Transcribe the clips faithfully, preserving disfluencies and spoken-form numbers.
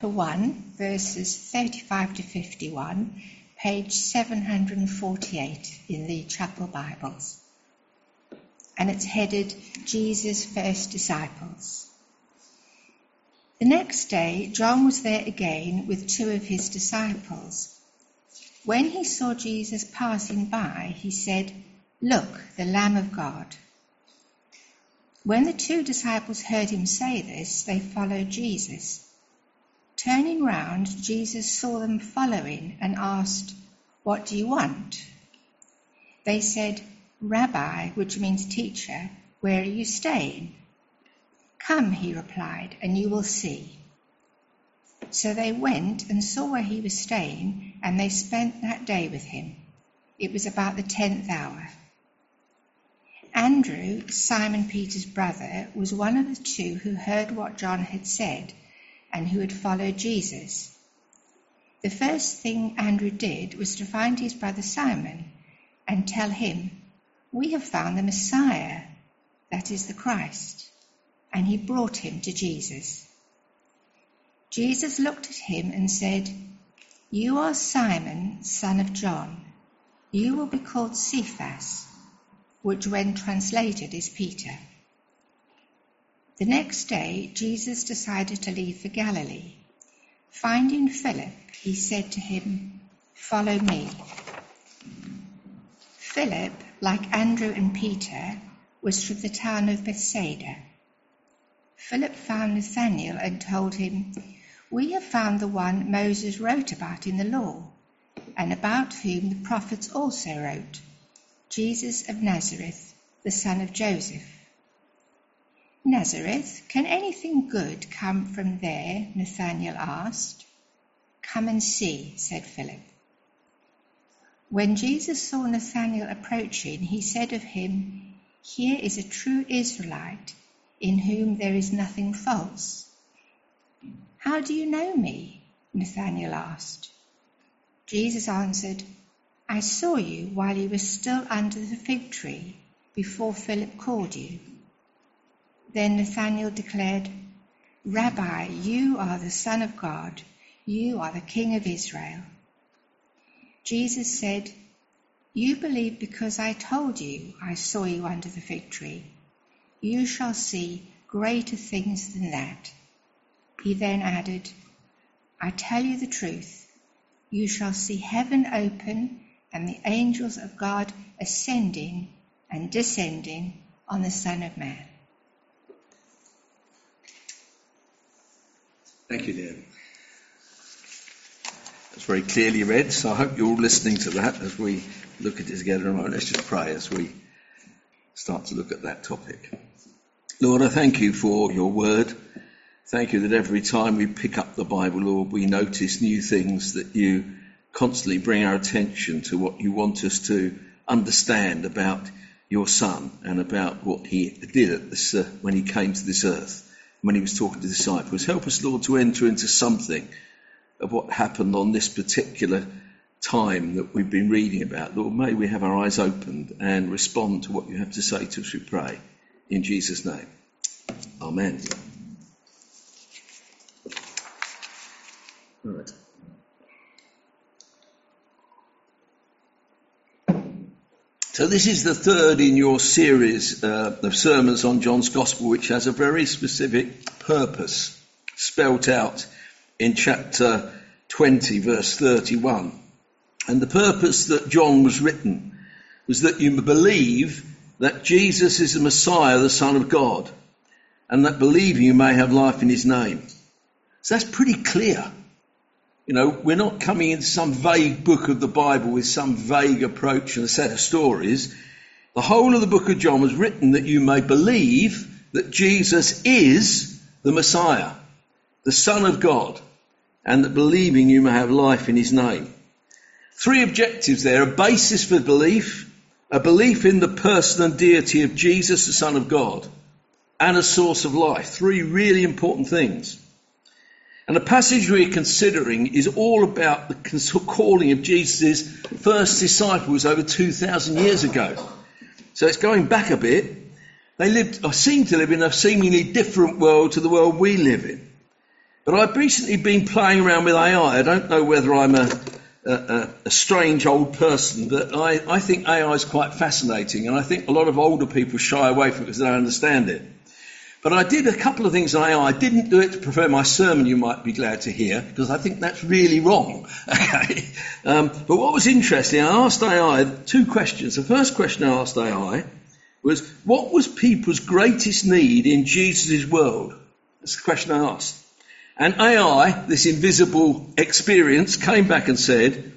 one, verses thirty-five to fifty-one, page seven hundred forty-eight in the Chapel Bibles. And it's headed, Jesus' First Disciples. The next day, John was there again with two of his disciples. When he saw Jesus passing by, he said, "Look, the Lamb of God." When the two disciples heard him say this, they followed Jesus. Turning round, Jesus saw them following and asked, "What do you want?" They said, "Rabbi," which means teacher, "where are you staying?" "Come," he replied, "and you will see." So they went and saw where he was staying, and they spent that day with him. It was about the tenth hour. Andrew, Simon Peter's brother, was one of the two who heard what John had said and who had followed Jesus. The first thing Andrew did was to find his brother Simon and tell him, "We have found the Messiah," that is the Christ, and he brought him to Jesus. Jesus looked at him and said, "You are Simon, son of John. You will be called Cephas," which when translated is Peter. The next day, Jesus decided to leave for Galilee. Finding Philip, he said to him, "Follow me." Philip, like Andrew and Peter, was from the town of Bethsaida. Philip found Nathanael and told him, "We have found the one Moses wrote about in the law, and about whom the prophets also wrote, Jesus of Nazareth, the son of Joseph." "Nazareth, can anything good come from there?" Nathanael asked. "Come and see," said Philip. When Jesus saw Nathanael approaching, he said of him, "Here is a true Israelite, in whom there is nothing false." "How do you know me?" Nathanael asked. Jesus answered, "I saw you while you were still under the fig tree, before Philip called you." Then Nathanael declared, "Rabbi, you are the Son of God. You are the King of Israel." Jesus said, "You believe because I told you I saw you under the fig tree. You shall see greater things than that." He then added, "I tell you the truth. You shall see heaven open and the angels of God ascending and descending on the Son of Man." Thank you, Dan. That's very clearly read, so I hope you're all listening to that as we look at it together in a moment. Let's just pray as we start to look at that topic. Lord, I thank you for your word. Thank you that every time we pick up the Bible, Lord, we notice new things, that you constantly bring our attention to what you want us to understand about your Son and about what he did at this, uh, when he came to this earth, when he was talking to the disciples. Help us, Lord, to enter into something of what happened on this particular time that we've been reading about. Lord, may we have our eyes opened and respond to what you have to say to us, we pray. In Jesus' name. Amen. All right. So this is the third in your series uh, of sermons on John's Gospel, which has a very specific purpose spelt out in chapter twenty, verse thirty-one. And the purpose that John was written was that you believe that Jesus is the Messiah, the Son of God, and that believing you may have life in his name. So that's pretty clear. You know, we're not coming into some vague book of the Bible with some vague approach and a set of stories. The whole of the book of John was written that you may believe that Jesus is the Messiah, the Son of God, and that believing you may have life in his name. Three objectives there: a basis for belief, a belief in the person and deity of Jesus, the Son of God, and a source of life. Three really important things. And the passage we're considering is all about the calling of Jesus' first disciples over two thousand years ago. So it's going back a bit. They lived, or seem to live in a seemingly different world to the world we live in. But I've recently been playing around with A I. I don't know whether I'm a, a, a strange old person, but I, I think A I is quite fascinating, and I think a lot of older people shy away from it because they don't understand it. But I did a couple of things in A I. I didn't do it to prepare my sermon, you might be glad to hear, because I think that's really wrong. Okay. Um, but what was interesting, I asked A I two questions. The first question I asked A I was, what was people's greatest need in Jesus' world? That's the question I asked. And A I, this invisible experience, came back and said,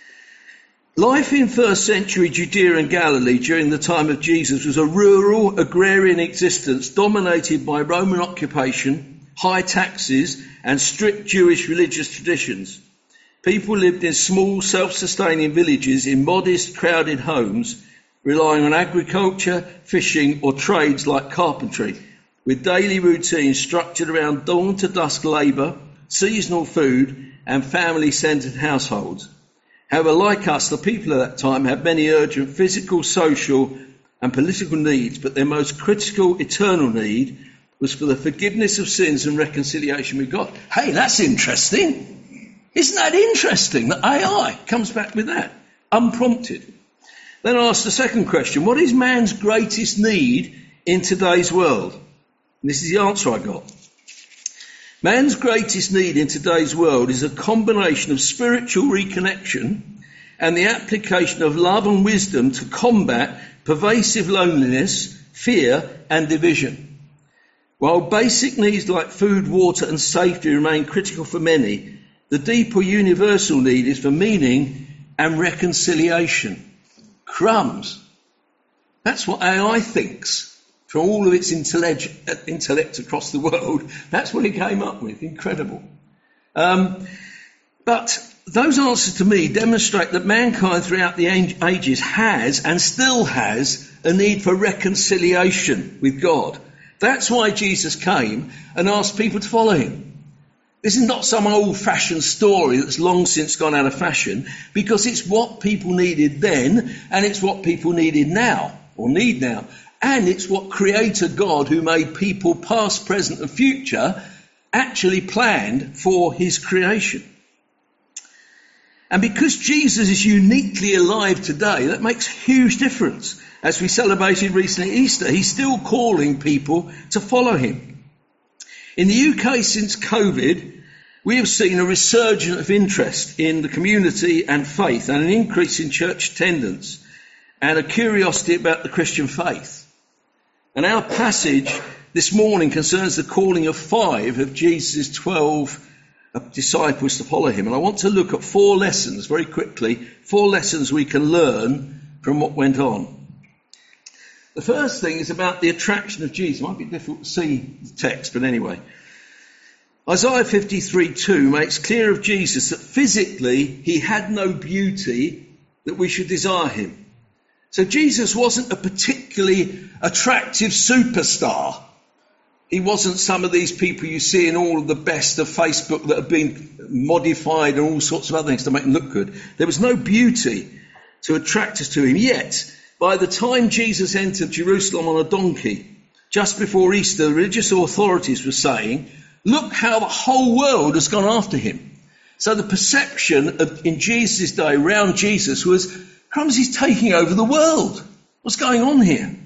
life in first century Judea and Galilee during the time of Jesus was a rural, agrarian existence dominated by Roman occupation, high taxes, and strict Jewish religious traditions. People lived in small, self-sustaining villages in modest, crowded homes, relying on agriculture, fishing, or trades like carpentry, with daily routines structured around dawn to dusk labour, seasonal food, and family-centred households. However, like us, the people of that time had many urgent physical, social, and political needs, but their most critical, eternal need was for the forgiveness of sins and reconciliation with God. Hey, that's interesting. Isn't that interesting that A I comes back with that, unprompted? Then I asked the second question, what is man's greatest need in today's world? And this is the answer I got. Man's greatest need in today's world is a combination of spiritual reconnection and the application of love and wisdom to combat pervasive loneliness, fear, and division. While basic needs like food, water, and safety remain critical for many, the deeper universal need is for meaning and reconciliation. Crumbs. That's what A I thinks. For all of its intellect, intellect across the world, that's what it came up with. Incredible. Um, but those answers to me demonstrate that mankind throughout the ages has and still has a need for reconciliation with God. That's why Jesus came and asked people to follow him. This is not some old-fashioned story that's long since gone out of fashion, because it's what people needed then and it's what people needed now, or need now. And it's what Creator God, who made people past, present and future, actually planned for his creation. And because Jesus is uniquely alive today, that makes a huge difference. As we celebrated recently Easter, he's still calling people to follow him. In the U K since COVID, we have seen a resurgence of interest in the community and faith, and an increase in church attendance, and a curiosity about the Christian faith. And our passage this morning concerns the calling of five of Jesus' twelve disciples to follow him. And I want to look at four lessons very quickly, four lessons we can learn from what went on. The first thing is about the attraction of Jesus. It might be difficult to see the text, but anyway. Isaiah fifty-three two makes clear of Jesus that physically he had no beauty that we should desire him. So Jesus wasn't a particularly attractive superstar. He wasn't some of these people you see in all of the best of Facebook that have been modified and all sorts of other things to make them look good. There was no beauty to attract us to him. Yet, by the time Jesus entered Jerusalem on a donkey, just before Easter, the religious authorities were saying, look how the whole world has gone after him. So the perception of, in Jesus' day around Jesus was, crumbs, he's taking over the world. What's going on here?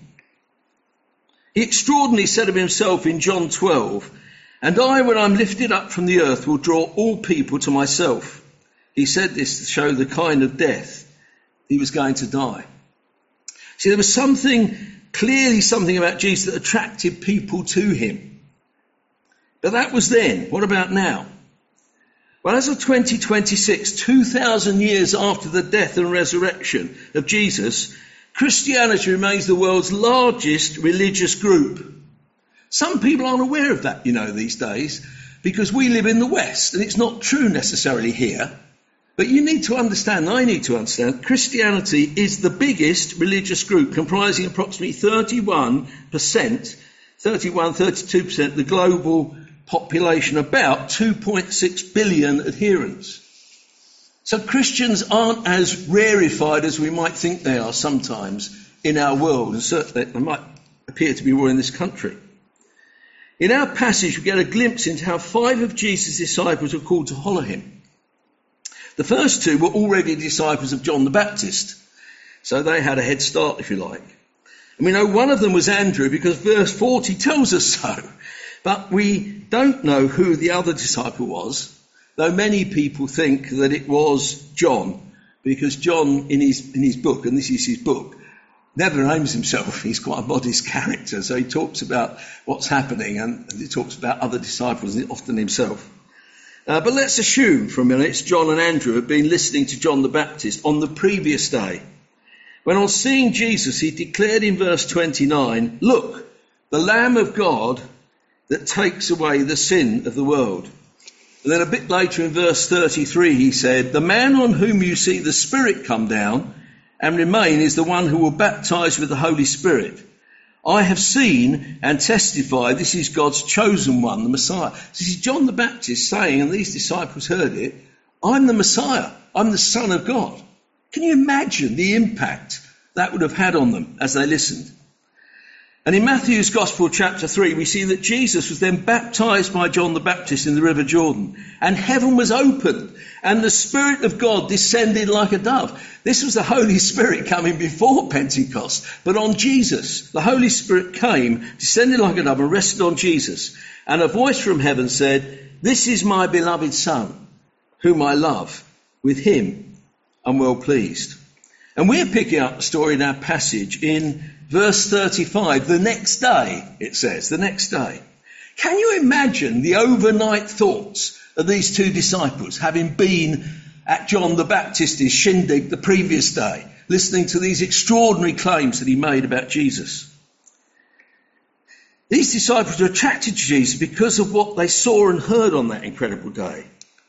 He extraordinarily said of himself in John twelve, and I, when I'm lifted up from the earth, will draw all people to myself. He said this to show the kind of death he was going to die. See, there was something, clearly something about Jesus that attracted people to him. But that was then. What about now? Well, as of twenty twenty-six, two thousand years after the death and resurrection of Jesus, Christianity remains the world's largest religious group. Some people aren't aware of that, you know, these days, because we live in the West, and it's not true necessarily here. But you need to understand, I need to understand, Christianity is the biggest religious group, comprising approximately thirty-one percent, thirty-one, thirty-two percent of the global population, about two point six billion adherents. So Christians aren't as rarefied as we might think they are sometimes in our world, and certainly they might appear to be more in this country. In our passage, we get a glimpse into how five of Jesus' disciples were called to follow him. The first two were already disciples of John the Baptist, so they had a head start, if you like. And we know one of them was Andrew because verse forty tells us so. But we don't know who the other disciple was, though many people think that it was John, because John in his in his book, and this is his book, never names himself. He's quite a modest character, so he talks about what's happening and he talks about other disciples, often himself. Uh, but let's assume for a minute it's John and Andrew had been listening to John the Baptist on the previous day, when on seeing Jesus he declared in verse twenty-nine, "Look, the Lamb of God that takes away the sin of the world." And then a bit later in verse thirty-three he said, "The man on whom you see the Spirit come down and remain is the one who will baptize with the Holy Spirit. I have seen and testify this is God's chosen one, the Messiah." This is John the Baptist saying, and these disciples heard it, "I'm the Messiah. I'm the Son of God." Can you imagine the impact that would have had on them as they listened? And in Matthew's Gospel, chapter three, we see that Jesus was then baptized by John the Baptist in the River Jordan, and heaven was opened, and the Spirit of God descended like a dove. This was the Holy Spirit coming before Pentecost, but on Jesus. The Holy Spirit came, descended like a dove, and rested on Jesus. And a voice from heaven said, "This is my beloved Son, whom I love. With him I'm well pleased." And we're picking up the story in our passage in verse thirty-five, the next day, it says, the next day. Can you imagine the overnight thoughts of these two disciples, having been at John the Baptist's shindig the previous day, listening to these extraordinary claims that he made about Jesus? These disciples were attracted to Jesus because of what they saw and heard on that incredible day.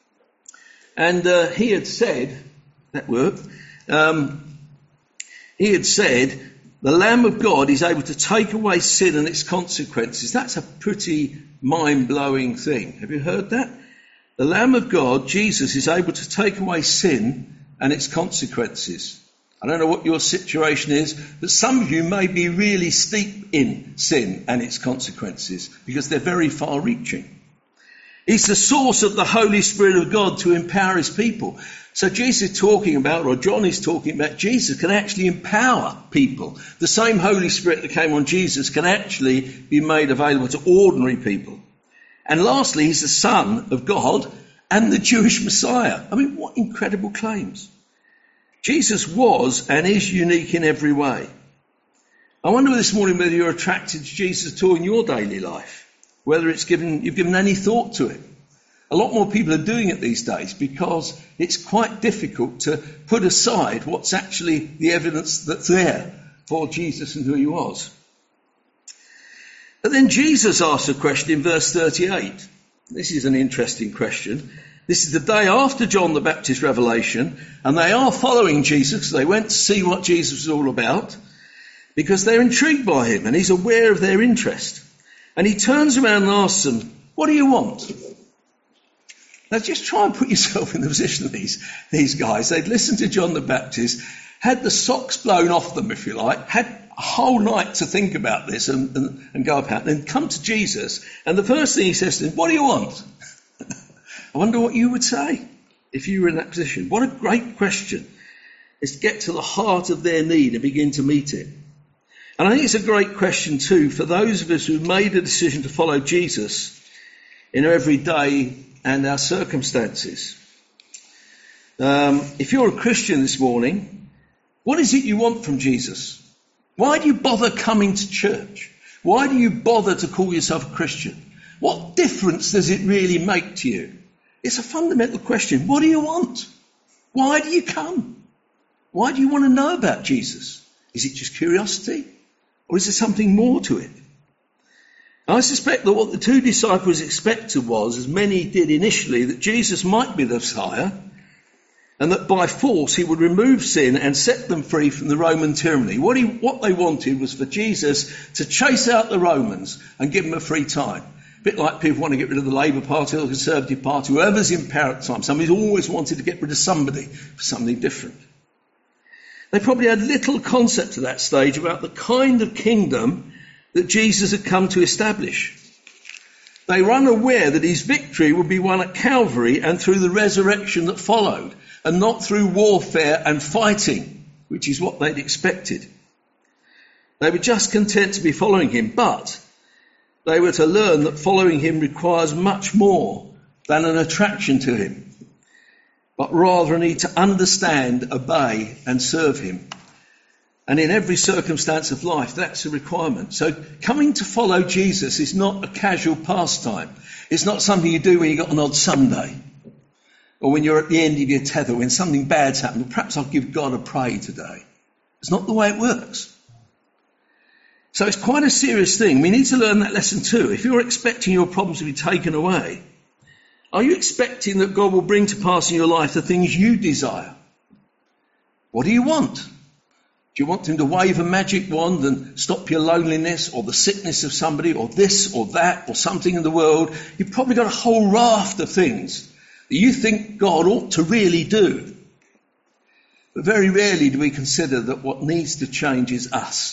And uh, he had said, that worked, um, he had said, the Lamb of God is able to take away sin and its consequences. That's a pretty mind-blowing thing. Have you heard that? The Lamb of God, Jesus, is able to take away sin and its consequences. I don't know what your situation is, but some of you may be really steep in sin and its consequences because they're very far-reaching. He's the source of the Holy Spirit of God to empower his people. So Jesus is talking about, or John is talking about, Jesus can actually empower people. The same Holy Spirit that came on Jesus can actually be made available to ordinary people. And lastly, he's the Son of God and the Jewish Messiah. I mean, what incredible claims. Jesus was and is unique in every way. I wonder this morning whether you're attracted to Jesus at all in your daily life, whether it's given you've given any thought to it. A lot more people are doing it these days because it's quite difficult to put aside what's actually the evidence that's there for Jesus and who he was. But then Jesus asks a question in verse thirty-eight. This is an interesting question. This is the day after John the Baptist's revelation, and they are following Jesus. They went to see what Jesus was all about because they're intrigued by him, and he's aware of their interest. And he turns around and asks them, "What do you want?" Now just try and put yourself in the position of these, these guys. They'd listened to John the Baptist, had the socks blown off them, if you like, had a whole night to think about this and, and, and go about, and then come to Jesus. And the first thing he says to them, "What do you want?" I wonder what you would say if you were in that position. What a great question. Is to get to the heart of their need and begin to meet it. And I think it's a great question too for those of us who've made a decision to follow Jesus in our everyday and our circumstances. Um, if you're a Christian this morning, what is it you want from Jesus? Why do you bother coming to church? Why do you bother to call yourself a Christian? What difference does it really make to you? It's a fundamental question. What do you want? Why do you come? Why do you want to know about Jesus? Is it just curiosity? Or is there something more to it? I suspect that what the two disciples expected was, as many did initially, that Jesus might be the Messiah, and that by force he would remove sin and set them free from the Roman tyranny. What, he, what they wanted was for Jesus to chase out the Romans and give them a free time. A bit like people want to get rid of the Labour Party or the Conservative Party, whoever's in power at the time. Somebody's always wanted to get rid of somebody for something different. They probably had little concept at that stage about the kind of kingdom that Jesus had come to establish. They were unaware that his victory would be won at Calvary and through the resurrection that followed, and not through warfare and fighting, which is what they'd expected. They were just content to be following him, but they were to learn that following him requires much more than an attraction to him, but rather a need to understand, obey and serve him. And in every circumstance of life, that's a requirement. So coming to follow Jesus is not a casual pastime. It's not something you do when you've got an odd Sunday, or when you're at the end of your tether, when something bad's happened. Perhaps I'll give God a pray today. It's not the way it works. So it's quite a serious thing. We need to learn that lesson too. If you're expecting your problems to be taken away, are you expecting that God will bring to pass in your life the things you desire? What do you want? Do you want him to wave a magic wand and stop your loneliness or the sickness of somebody or this or that or something in the world? You've probably got a whole raft of things that you think God ought to really do. But very rarely do we consider that what needs to change is us.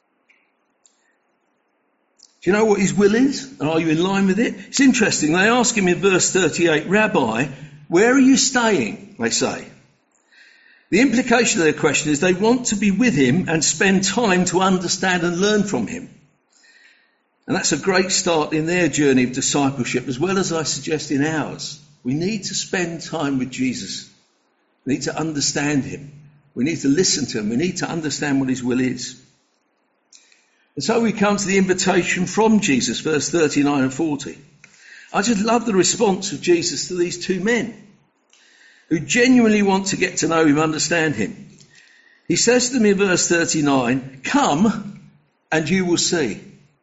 Do you know what his will is? And are you in line with it? It's interesting. They ask him in verse thirty-eight, Rabbi, where are you staying? They say. The implication of their question is they want to be with him and spend time to understand and learn from him. And that's a great start in their journey of discipleship, as well as I suggest in ours. We need to spend time with Jesus. We need to understand him. We need to listen to him. We need to understand what his will is. And so we come to the invitation from Jesus, verse thirty-nine and forty. I just love the response of Jesus to these two men who genuinely want to get to know him, understand him. He says to them in verse thirty-nine, come and you will see.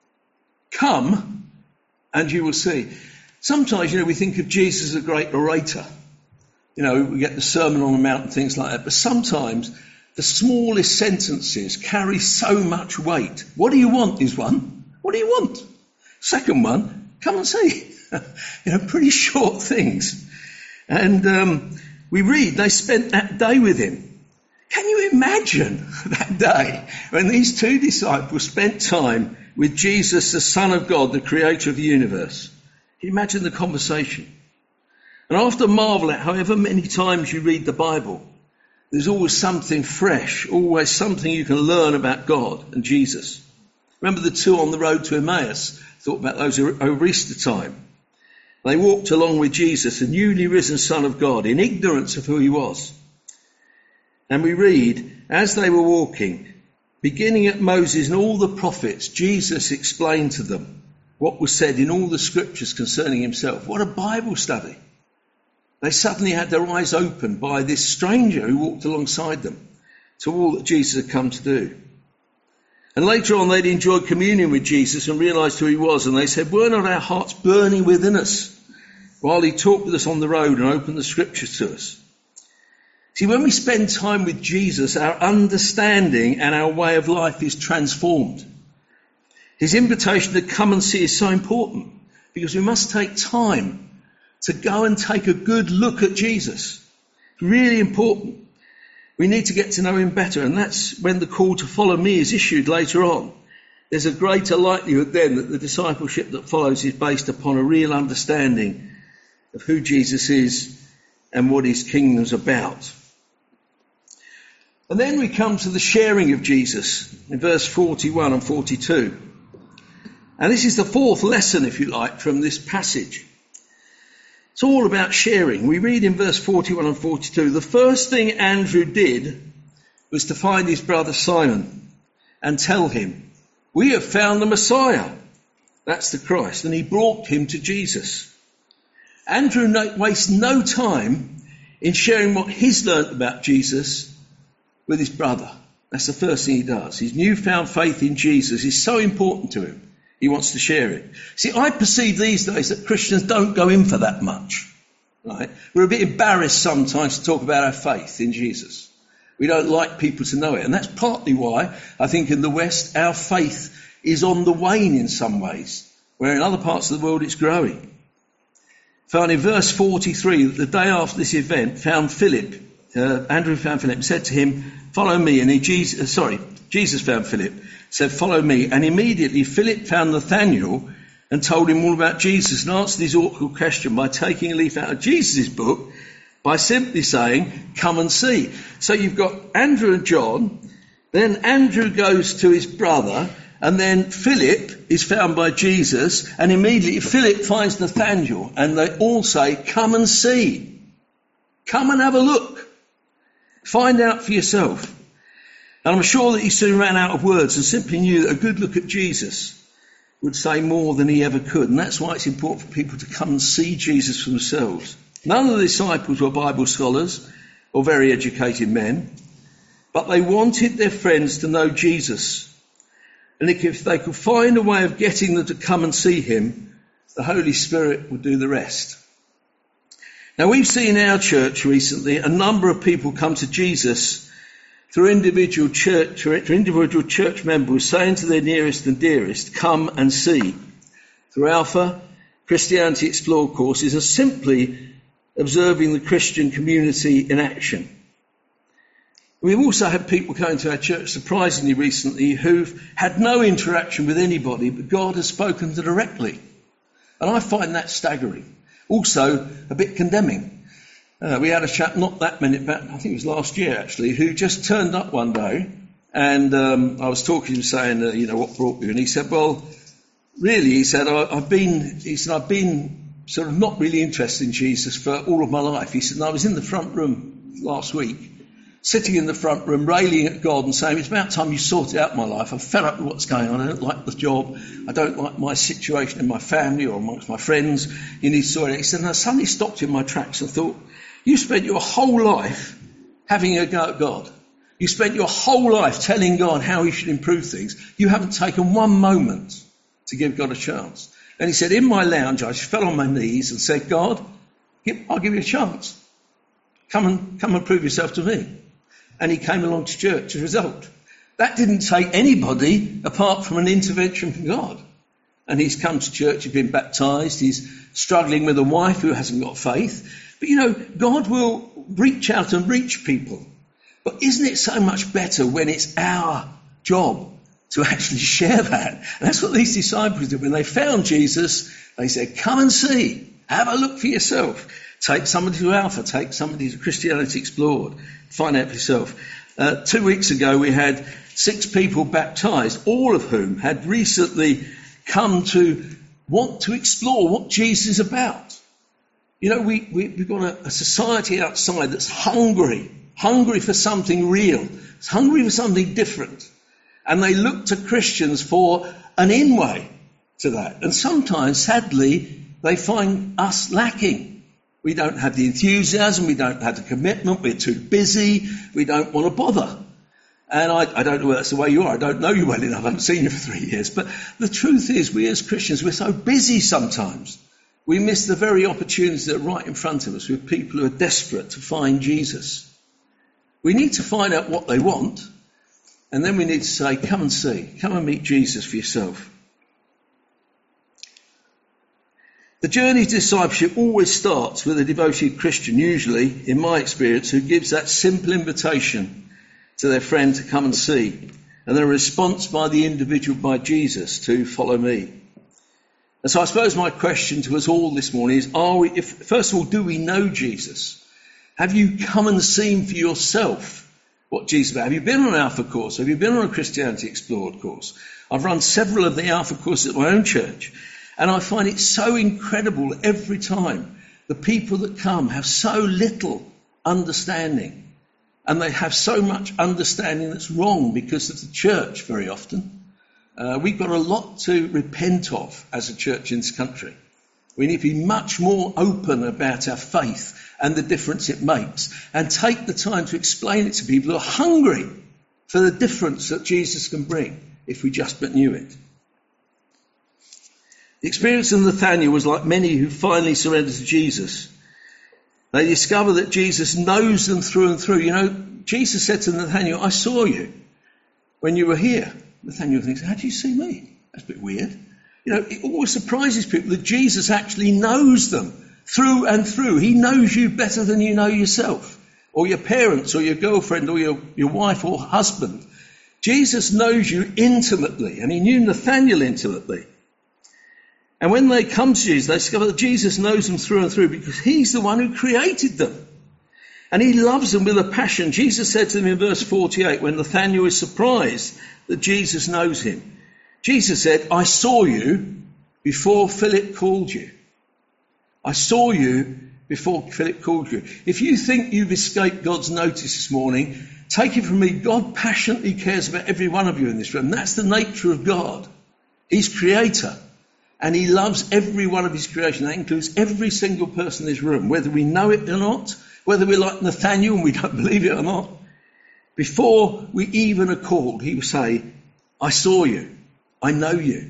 Come and you will see. Sometimes, you know, we think of Jesus as a great orator. You know, we get the Sermon on the Mount and things like that. But sometimes the smallest sentences carry so much weight. What do you want is one. What do you want? Second one, come and see. You know, pretty short things. And um, we read, they spent that day with him. Can you imagine that day when these two disciples spent time with Jesus, the Son of God, the creator of the universe? Can you imagine the conversation? And after marvel at however many times you read the Bible, there's always something fresh, always something you can learn about God and Jesus. Remember the two on the road to Emmaus? Thought about those over Easter time. They walked along with Jesus, the newly risen Son of God, in ignorance of who he was. And we read, as they were walking, beginning at Moses and all the prophets, Jesus explained to them what was said in all the scriptures concerning himself. What a Bible study. They suddenly had their eyes opened by this stranger who walked alongside them to all that Jesus had come to do. And later on they'd enjoyed communion with Jesus and realised who he was. And they said, were not our hearts burning within us while he talked with us on the road and opened the scriptures to us? See, when we spend time with Jesus, our understanding and our way of life is transformed. His invitation to come and see is so important because we must take time to go and take a good look at Jesus. It's really important. We need to get to know him better, and that's when the call to follow me is issued later on. There's a greater likelihood then that the discipleship that follows is based upon a real understanding of who Jesus is and what his kingdom's about. And then we come to the sharing of Jesus in verse forty-one and forty-two. And this is the fourth lesson, if you like, from this passage. It's all about sharing. We read in verse forty-one and forty-two, the first thing Andrew did was to find his brother Simon and tell him, we have found the Messiah. That's the Christ. And he brought him to Jesus. Andrew no, wastes no time in sharing what he's learnt about Jesus with his brother. That's the first thing he does. His newfound faith in Jesus is so important to him. He wants to share it. See, I perceive these days that Christians don't go in for that much. Right? We're a bit embarrassed sometimes to talk about our faith in Jesus. We don't like people to know it. And that's partly why I think in the West our faith is on the wane in some ways, where in other parts of the world it's growing. Found in verse forty-three that the day after this event found Philip, uh, Andrew found Philip, said to him, follow me. And he, Jesus, uh, sorry, Jesus found Philip, said, follow me. And immediately Philip found Nathanael and told him all about Jesus and answered his awkward question by taking a leaf out of Jesus' book by simply saying, come and see. So you've got Andrew and John, then Andrew goes to his brother, and then Philip is found by Jesus, and immediately Philip finds Nathanael, and they all say, come and see. Come and have a look. Find out for yourself. And I'm sure that he soon ran out of words and simply knew that a good look at Jesus would say more than he ever could. And that's why it's important for people to come and see Jesus for themselves. None of the disciples were Bible scholars or very educated men, but they wanted their friends to know Jesus. And if they could find a way of getting them to come and see him, the Holy Spirit would do the rest. Now, we've seen in our church recently a number of people come to Jesus through individual church, through individual church members saying to their nearest and dearest, come and see. Through Alpha, Christianity Explored courses, are simply observing the Christian community in action. We've also had people coming to our church surprisingly recently who've had no interaction with anybody, but God has spoken to them directly. And I find that staggering. Also, a bit condemning. Uh, we had a chap not that many, back, I think it was last year actually, who just turned up one day, and um, I was talking to him saying, uh, you know, what brought you? And he said, well, really, he said, I, I've been, he said, I've been sort of not really interested in Jesus for all of my life. He said, and I was in the front room last week, sitting in the front room, railing at God and saying, it's about time you sorted out my life. I'm fed up with what's going on. I don't like the job. I don't like my situation in my family or amongst my friends. You need to sort it out. He said, and I suddenly stopped in my tracks and thought, you spent your whole life having a go at God. You spent your whole life telling God how he should improve things. You haven't taken one moment to give God a chance. And he said, in my lounge, I just fell on my knees and said, God, I'll give you a chance. Come and, come and prove yourself to me. And he came along to church as a result. That didn't take anybody apart from an intervention from God. And he's come to church, he's been baptised, he's struggling with a wife who hasn't got faith. But you know, God will reach out and reach people. But isn't it so much better when it's our job to actually share that? And that's what these disciples did. When they found Jesus, they said, come and see, have a look for yourself. Take somebody to Alpha, take somebody to Christianity Explored, find out for yourself. Uh, two weeks ago we had six people baptised, all of whom had recently come to want to explore what Jesus is about. You know, we, we, we've got a, a society outside that's hungry, hungry for something real, it's hungry for something different. And they look to Christians for an in-way to that. And sometimes, sadly, they find us lacking. We don't have the enthusiasm, we don't have the commitment, we're too busy, we don't want to bother. And I, I don't know whether that's the way you are, I don't know you well enough, I haven't seen you for three years. But the truth is, we as Christians, we're so busy sometimes. We miss the very opportunities that are right in front of us with people who are desperate to find Jesus. We need to find out what they want, and then we need to say, come and see, come and meet Jesus for yourself. The journey to discipleship always starts with a devoted Christian, usually, in my experience, who gives that simple invitation to their friend to come and see, and then a response by the individual, by Jesus, to follow me. And so I suppose my question to us all this morning is, are we, if, first of all, do we know Jesus? Have you come and seen for yourself what Jesus is about? Have you been on an Alpha course? Have you been on a Christianity Explored course? I've run several of the Alpha courses at my own church. And I find it so incredible every time. The people that come have so little understanding. And they have so much understanding that's wrong because of the church very often. Uh, we've got a lot to repent of as a church in this country. We need to be much more open about our faith and the difference it makes. And take the time to explain it to people who are hungry for the difference that Jesus can bring if we just but knew it. The experience of Nathanael was like many who finally surrendered to Jesus. They discover that Jesus knows them through and through. You know, Jesus said to Nathanael, I saw you when you were here. Nathanael thinks, how do you see me? That's a bit weird. You know, it always surprises people that Jesus actually knows them through and through. He knows you better than you know yourself, or your parents, or your girlfriend, or your, your wife or husband. Jesus knows you intimately, and he knew Nathanael intimately. And when they come to Jesus, they discover that Jesus knows them through and through because he's the one who created them. And he loves them with a passion. Jesus said to them in verse forty-eight, when Nathanael is surprised that Jesus knows him, Jesus said, I saw you before Philip called you. I saw you before Philip called you. If you think you've escaped God's notice this morning, take it from me, God passionately cares about every one of you in this room. That's the nature of God. He's creator. And he loves every one of his creation. That includes every single person in this room, whether we know it or not, whether we're like Nathanael and we don't believe it or not. Before we even are called, he will say, I saw you. I know you.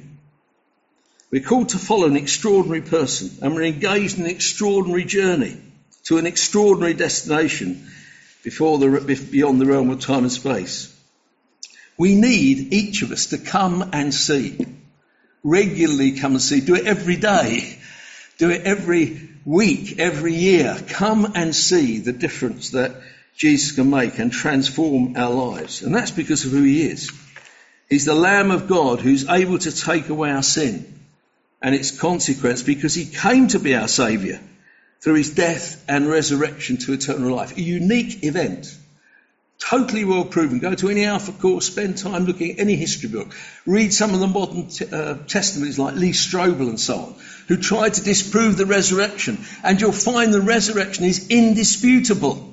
We're called to follow an extraordinary person, and we're engaged in an extraordinary journey to an extraordinary destination before the, beyond the realm of time and space. We need, each of us, to come and see. Regularly come and see. Do it every day. Do it every week, every year. Come and see the difference that Jesus can make and transform our lives. And that's because of who he is. He's the Lamb of God who's able to take away our sin and its consequence, because he came to be our saviour through his death and resurrection to eternal life. A unique event. Totally well proven. Go to any Alpha course, spend time looking at any history book. Read some of the modern t- uh, testimonies like Lee Strobel and so on, who tried to disprove the resurrection. And you'll find the resurrection is indisputable.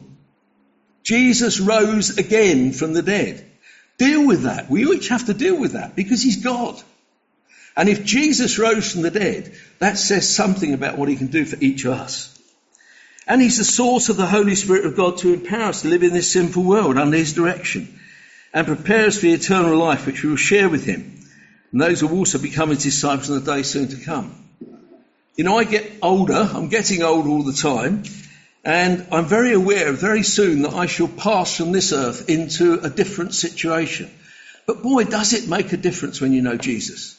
Jesus rose again from the dead. Deal with that. We each have to deal with that because he's God. And if Jesus rose from the dead, that says something about what he can do for each of us. And he's the source of the Holy Spirit of God to empower us to live in this sinful world under his direction and prepare us for the eternal life which we will share with him and those who will also become his disciples in the day soon to come. You know, I get older, I'm getting old all the time, and I'm very aware very soon that I shall pass from this earth into a different situation. But boy, does it make a difference when you know Jesus.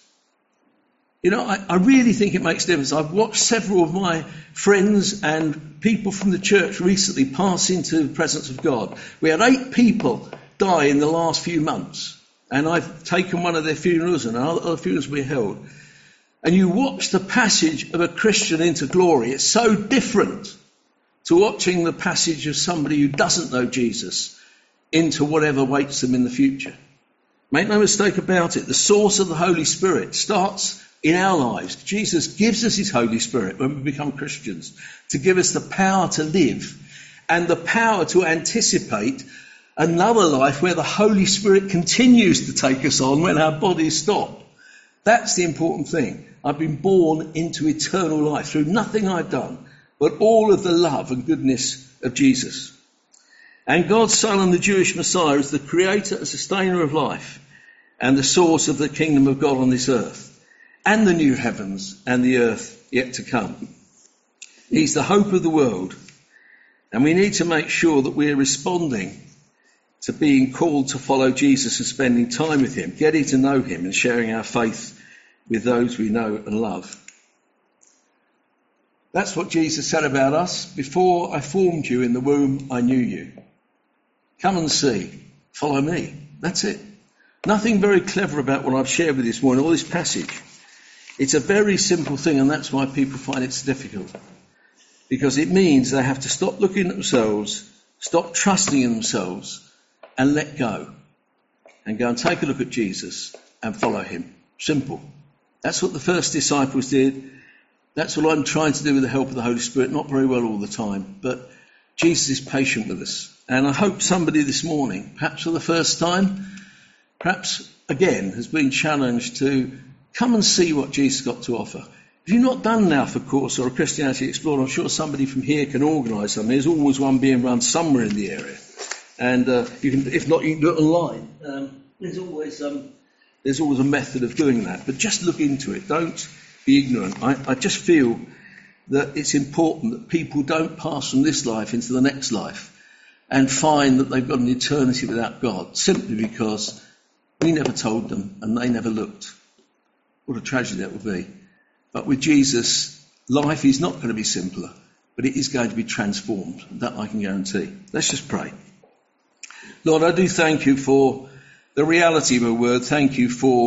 You know, I, I really think it makes a difference. I've watched several of my friends and people from the church recently pass into the presence of God. We had eight people die in the last few months, and I've taken one of their funerals and other funerals we held. And you watch the passage of a Christian into glory. It's so different to watching the passage of somebody who doesn't know Jesus into whatever waits them in the future. Make no mistake about it. The source of the Holy Spirit starts in our lives. Jesus gives us his Holy Spirit when we become Christians to give us the power to live and the power to anticipate another life where the Holy Spirit continues to take us on when our bodies stop. That's the important thing. I've been born into eternal life through nothing I've done, but all of the love and goodness of Jesus. And God's Son and the Jewish Messiah is the creator and sustainer of life and the source of the kingdom of God on this earth, and the new heavens and the earth yet to come. He's the hope of the world, and we need to make sure that we're responding to being called to follow Jesus and spending time with him, getting to know him and sharing our faith with those we know and love. That's what Jesus said about us. Before I formed you in the womb, I knew you. Come and see. Follow me. That's it. Nothing very clever about what I've shared with you this morning, or this passage. It's a very simple thing, and that's why people find it so difficult. Because it means they have to stop looking at themselves, stop trusting in themselves, and let go. And go and take a look at Jesus and follow him. Simple. That's what the first disciples did. That's what I'm trying to do with the help of the Holy Spirit. Not very well all the time, but Jesus is patient with us. And I hope somebody this morning, perhaps for the first time, perhaps again, has been challenged to come and see what Jesus got to offer. If you've not done an Alpha course or a Christianity Explored, I'm sure somebody from here can organise something. There's always one being run somewhere in the area. And uh, you can, if not, you can do it online. Um, there's always um, there's always a method of doing that. But just look into it. Don't be ignorant. I, I just feel that it's important that people don't pass from this life into the next life and find that they've got an eternity without God, simply because we never told them and they never looked. What a tragedy that would be. But with Jesus, life is not going to be simpler, but it is going to be transformed. That I can guarantee. Let's just pray. Lord, I do thank you for the reality of your word. Thank you for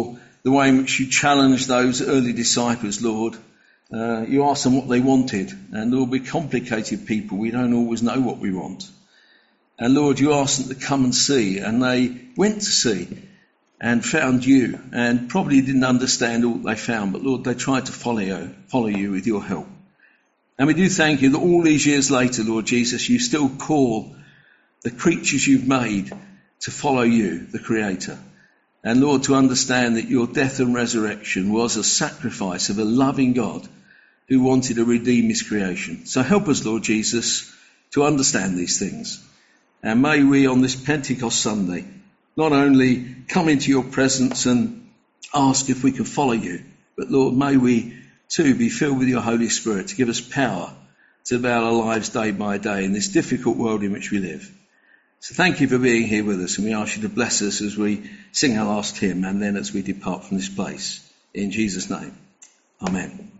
the way in which you challenged those early disciples, Lord. Uh, you asked them what they wanted, and Lord, we're complicated people. We don't always know what we want. And Lord, you asked them to come and see, and they went to see and found you, and probably didn't understand all they found, but Lord, they tried to follow you, follow you with your help. And we do thank you that all these years later, Lord Jesus, you still call the creatures you've made to follow you, the Creator. And Lord, to understand that your death and resurrection was a sacrifice of a loving God who wanted to redeem his creation. So help us, Lord Jesus, to understand these things. And may we on this Pentecost Sunday not only come into your presence and ask if we can follow you, but Lord, may we too be filled with your Holy Spirit to give us power to live out our lives day by day in this difficult world in which we live. So thank you for being here with us, and we ask you to bless us as we sing our last hymn and then as we depart from this place. In Jesus' name, amen.